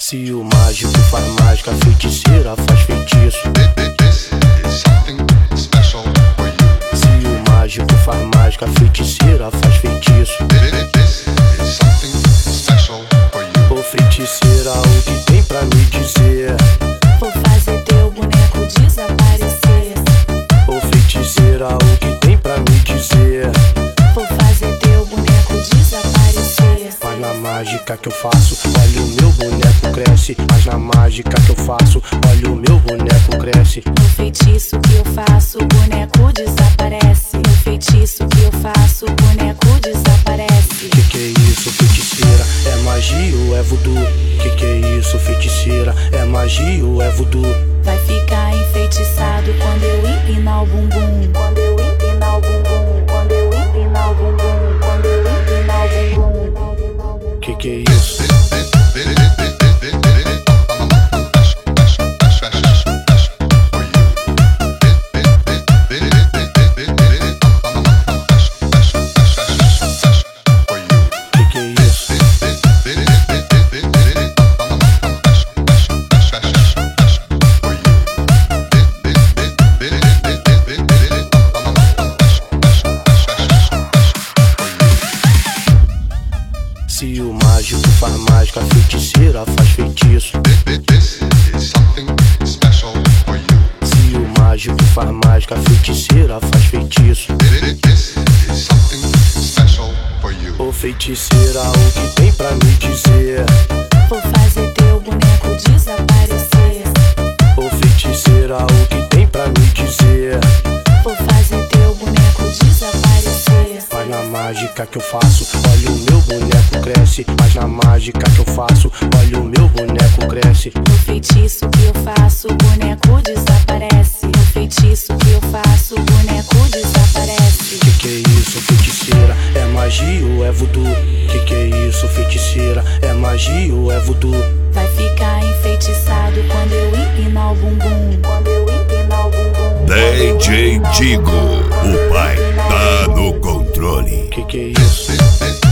Se o mágico faz mágica, a feiticeira faz feitiço. Se o mágico faz mágica, a feiticeira faz feitiço. Ô feiticeira, o que tem pra me dizer? Vou fazer teu boneco desaparecer. Ô feiticeira, o que tem pra me dizer? Vou fazer teu boneco desaparecer. Mas na mágica que eu faço, olha o meu boneco cresce. Mas na mágica que eu faço, olha o meu boneco cresce. No feitiço que eu faço, o boneco desaparece. No feitiço que eu faço, o boneco desaparece. Que é isso, feiticeira? É magia ou é voodoo? Que é isso, feiticeira? É magia ou é voodoo? Vai ficar enfeitiçado quando eu empinar o bumbum. Quando eu empinar o bumbum. Quando eu empinar o bumbum. Quando eu empinar o bumbum. Que é isso? Se o mágico faz mágica, a feiticeira faz feitiço. Se o mágico faz mágica, a feiticeira faz feitiço. Ô feiticeira, o que tem pra me dizer? Vou fazer teu boneco desaparecer. Ô feiticeira, o que tem pra me dizer? Vou fazer teu boneco desaparecer. Mas na mágica que eu faço, olha o meu boneco cresce. Mas na mágica que eu faço, olha o meu boneco cresce. No feitiço que eu faço, o boneco desaparece. No feitiço que eu faço, o boneco desaparece. Que é isso, feiticeira? É magia ou é voodoo? Que é isso, feiticeira? É magia ou é voodoo? Vai ficar enfeitiçado quando eu empinar o bumbum. Quando eu empinar o bumbum. DJ Digo, o pai tá no controle. Que é isso?